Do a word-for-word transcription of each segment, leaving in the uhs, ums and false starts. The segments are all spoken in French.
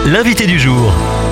l'invité du jour.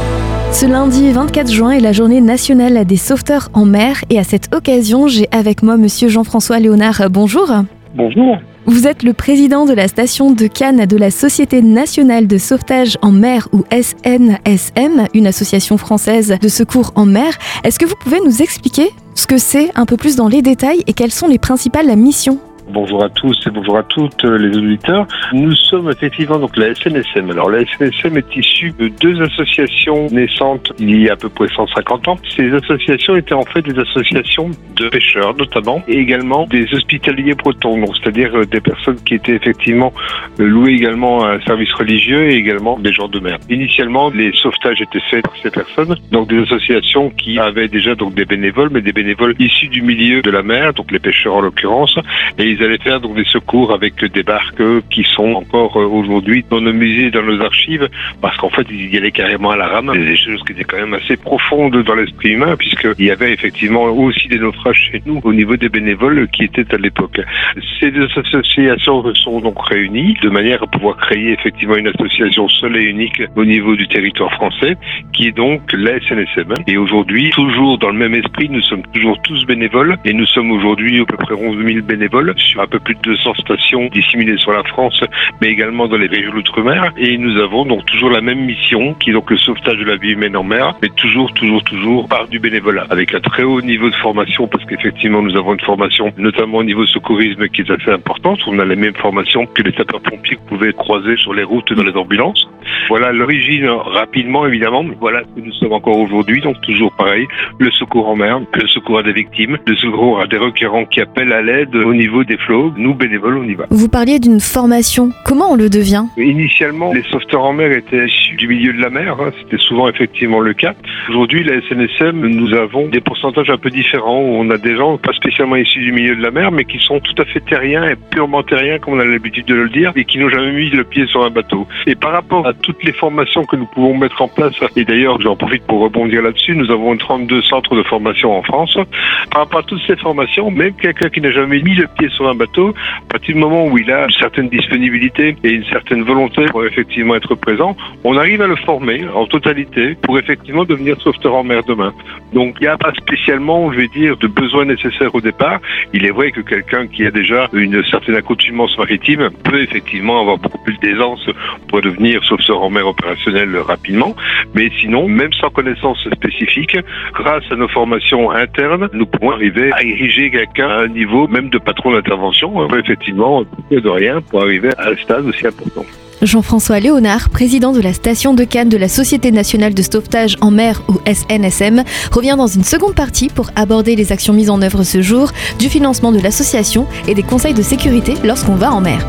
Ce lundi vingt-quatre juin est la journée nationale des sauveteurs en mer et à cette occasion, j'ai avec moi monsieur Jean-François Léonard. Bonjour. Bonjour. Vous êtes le président de la station de Cannes de la Société nationale de sauvetage en mer ou S N S M, une association française de secours en mer. Est-ce que vous pouvez nous expliquer ce que c'est un peu plus dans les détails et quelles sont les principales missions ? Bonjour à tous et bonjour à toutes les auditeurs. Nous sommes effectivement donc la S N S M. Alors la S N S M est issue de deux associations naissantes il y a à peu près cent cinquante ans. Ces associations étaient en fait des associations de pêcheurs notamment et également des hospitaliers bretons, donc c'est-à-dire des personnes qui étaient effectivement louées également à un service religieux et également des gens de mer. Initialement, les sauvetages étaient faits par ces personnes, donc des associations qui avaient déjà donc des bénévoles, mais des bénévoles issus du milieu de la mer, donc les pêcheurs en l'occurrence, et ils allaient faire donc des secours avec des barques qui sont encore aujourd'hui dans nos musées, dans nos archives, parce qu'en fait ils y allaient carrément à la rame, des choses qui étaient quand même assez profondes dans l'esprit humain, puisqu'il y avait effectivement aussi des naufrages chez nous au niveau des bénévoles qui étaient à l'époque. Ces deux associations se sont donc réunies de manière à pouvoir créer effectivement une association seule et unique au niveau du territoire français, qui est donc la S N S M. Et aujourd'hui, toujours dans le même esprit, nous sommes toujours tous bénévoles, et nous sommes aujourd'hui à peu près onze mille bénévoles sur un peu plus de deux cents stations disséminées sur la France, mais également dans les régions d'outre-mer. Et nous avons donc toujours la même mission, qui est donc le sauvetage de la vie humaine en mer, mais toujours, toujours, toujours par du bénévolat, avec un très haut niveau de formation, parce qu'effectivement nous avons une formation, notamment au niveau secourisme, qui est assez importante. On a la même formation que les sapeurs-pompiers que vous pouvez croiser sur les routes dans les ambulances. Voilà l'origine rapidement, évidemment. Voilà ce que nous sommes encore aujourd'hui, donc toujours pareil, le secours en mer, le secours à des victimes, le secours à des requérants qui appellent à l'aide au niveau des flots. Nous, bénévoles, on y va. Vous parliez d'une formation. Comment on le devient ? Initialement, les sauveteurs en mer étaient issus du milieu de la mer. Hein. C'était souvent effectivement le cas. Aujourd'hui, la S N S M, nous avons des pourcentages un peu différents. Où on a des gens pas spécialement issus du milieu de la mer, mais qui sont tout à fait terriens et purement terriens, comme on a l'habitude de le dire, et qui n'ont jamais mis le pied sur un bateau. Et par rapport à toutes les formations que nous pouvons mettre en place, et d'ailleurs, j'en profite pour rebondir là-dessus, nous avons trente-deux centres de formation en France. Par rapport à toutes ces formations, même quelqu'un qui n'a jamais mis le pied sur un bateau, à partir du moment où il a une certaine disponibilité et une certaine volonté pour effectivement être présent, on arrive à le former en totalité pour effectivement devenir sauveteur en mer demain. Donc il n'y a pas spécialement, je vais dire, de besoin nécessaire au départ. Il est vrai que quelqu'un qui a déjà une certaine accoutumance maritime peut effectivement avoir beaucoup plus d'aisance pour devenir sauveteur en mer opérationnel rapidement. Mais sinon, même sans connaissance spécifique, grâce à nos formations internes, nous pouvons arriver à ériger quelqu'un à un niveau même de patron d'intervention, hein, effectivement, de rien pour arriver à un stade aussi important. Jean-François Léonard, président de la station de Cannes de la Société nationale de sauvetage en mer ou S N S M, revient dans une seconde partie pour aborder les actions mises en œuvre ce jour, du financement de l'association et des conseils de sécurité lorsqu'on va en mer.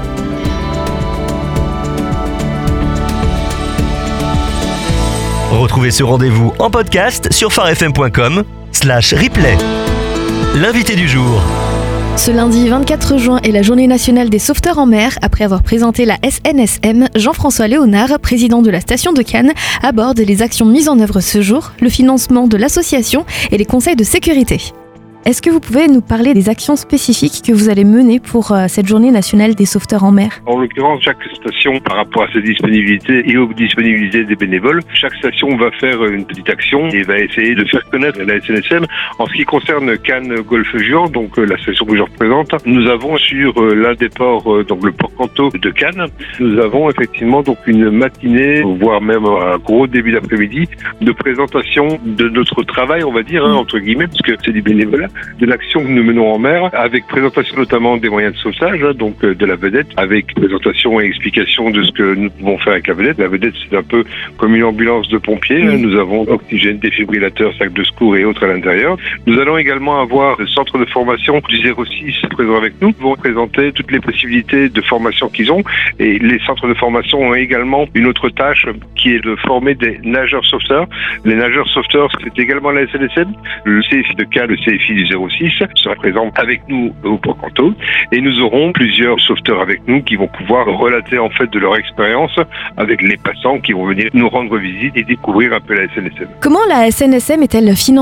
Retrouvez ce rendez-vous en podcast sur farfm point com slash replay. L'invité du jour. Ce lundi vingt-quatre juin est la journée nationale des sauveteurs en mer. Après avoir présenté la S N S M, Jean-François Léonard, président de la station de Cannes, aborde les actions mises en œuvre ce jour, le financement de l'association et les conseils de sécurité. Est-ce que vous pouvez nous parler des actions spécifiques que vous allez mener pour euh, cette journée nationale des sauveteurs en mer ? En l'occurrence, chaque station, par rapport à ses disponibilités et aux disponibilités des bénévoles, chaque station va faire une petite action et va essayer de faire connaître la S N S M. En ce qui concerne Cannes Golfe Juan, donc euh, la station que je représente, nous avons sur euh, l'un des ports, euh, donc le port Canto de Cannes, nous avons effectivement donc une matinée, voire même un gros début d'après-midi, de présentation de notre travail, on va dire, hein, entre guillemets, parce que c'est du bénévolat, de l'action que nous menons en mer, avec présentation notamment des moyens de sauvetage, donc euh, de la vedette, avec présentation et explication de ce que nous pouvons faire avec la vedette. La vedette, c'est un peu comme une ambulance de pompiers. Mmh. Nous avons oxygène, défibrillateur, sac de secours et autres à l'intérieur. Nous allons également avoir le centre de formation du zéro six présent avec nous. Nous allons présenter toutes les possibilités de formation qu'ils ont. Et les centres de formation ont également une autre tâche qui est de former des nageurs sauveteurs. Les nageurs sauveteurs, c'est également la S N S M. Le C F I de Cannes, le C F I du zéro six sera présent avec nous au Port Canto et nous aurons plusieurs sauveteurs avec nous qui vont pouvoir relater en fait de leur expérience avec les passants qui vont venir nous rendre visite et découvrir un peu la S N S M. Comment la S N S M est-elle financée ?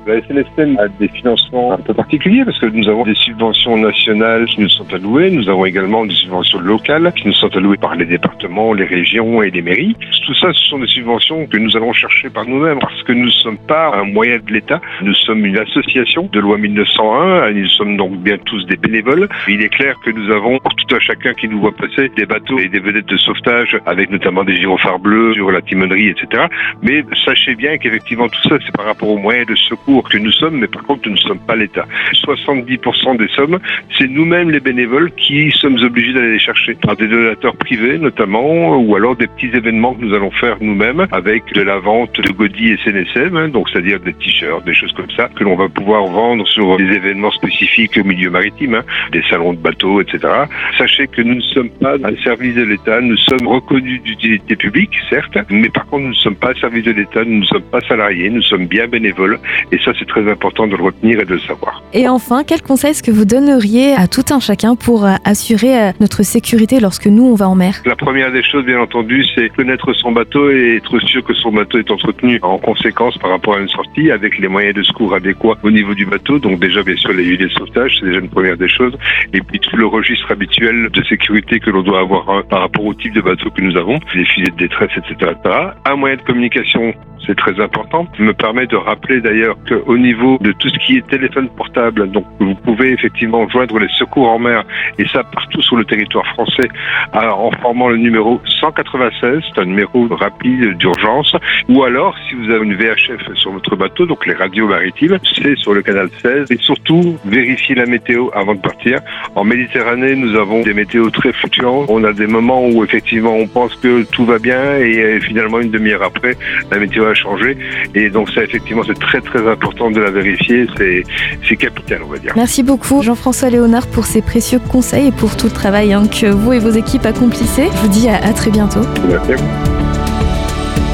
La S N S M a des financements un peu particuliers parce que nous avons des subventions nationales qui nous sont allouées. Nous avons également des subventions locales qui nous sont allouées par les départements, les régions et les mairies. Tout ça, ce sont des subventions que nous allons chercher par nous-mêmes parce que nous ne sommes pas un moyen de l'État. Nous sommes une association de loi mille neuf cent un. Nous sommes donc bien tous des bénévoles. Il est clair que nous avons, pour tout un chacun qui nous voit passer, des bateaux et des vedettes de sauvetage avec notamment des gyrophares bleus sur la timonerie, et cetera. Mais sachez bien qu'effectivement tout ça, c'est par rapport aux moyens de secours que nous sommes, mais par contre, nous ne sommes pas l'État. soixante-dix pour cent des sommes, c'est nous-mêmes les bénévoles qui sommes obligés d'aller les chercher par des donateurs privés notamment, ou alors des petits événements que nous allons faire nous-mêmes avec de la vente de godilles S N S M, hein, donc c'est-à-dire des t-shirts, des choses comme ça, que l'on va pouvoir vendre sur des événements spécifiques au milieu maritime, hein, des salons de bateaux, et cetera. Sachez que nous ne sommes pas un service de l'État, nous sommes reconnus d'utilité publique, certes, mais par contre, nous ne sommes pas un service de l'État, nous ne sommes pas salariés, nous sommes bien bénévoles, et ça, c'est très important de le retenir et de le savoir. Et enfin, quel conseil est-ce que vous donneriez à tout un chacun pour assurer notre sécurité lorsque nous, on va en mer? La première des choses, bien entendu, c'est connaître son bateau et être sûr que son bateau est entretenu en conséquence par rapport à une sortie avec les moyens de secours adéquats au niveau du bateau. Donc déjà, bien sûr, les gilets de sauvetage, c'est déjà une première des choses. Et puis tout le registre habituel de sécurité que l'on doit avoir hein, par rapport au type de bateau que nous avons, les filets de détresse, et cetera, et cetera. Un moyen de communication, c'est très important. Ça me permet de rappeler d'ailleurs qu'au niveau de tout ce qui est téléphone portable, donc vous pouvez effectivement joindre les secours en mer, et ça partout sur le territoire français, en formant le numéro cent quatre-vingt-seize, c'est un numéro rapide d'urgence, ou alors si vous avez une V H F sur votre bateau, donc les radios maritimes, c'est sur le canal seize, et surtout vérifiez la météo avant de partir. En Méditerranée, nous avons des météos très fluctuantes. On a des moments où effectivement on pense que tout va bien et finalement une demi-heure après, la météo a changé, et donc ça effectivement c'est très très important de la vérifier, c'est, c'est capital on va dire. Merci beaucoup Jean-François Léonard pour ces précieux conseils et pour tout le travail hein, que vous et vos équipes accomplissez. Je vous dis à, à très bientôt. Merci à vous.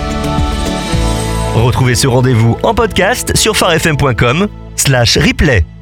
Retrouvez ce rendez-vous en podcast sur phare f m point com slash replay.